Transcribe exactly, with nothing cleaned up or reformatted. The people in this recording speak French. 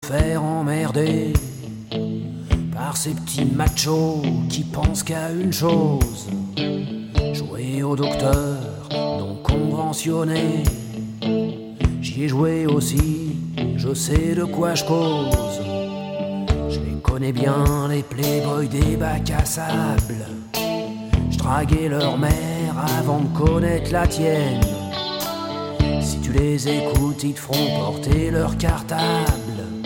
faire emmerder par ces petits machos qui pensent qu'à une chose: jouer au docteur non conventionné. J'y ai joué aussi, je sais de quoi je cause. Je les connais bien, les playboys des bacs à sable. Je draguais leur mère avant de connaître la tienne. Si tu les écoutes, ils te feront porter leur cartable.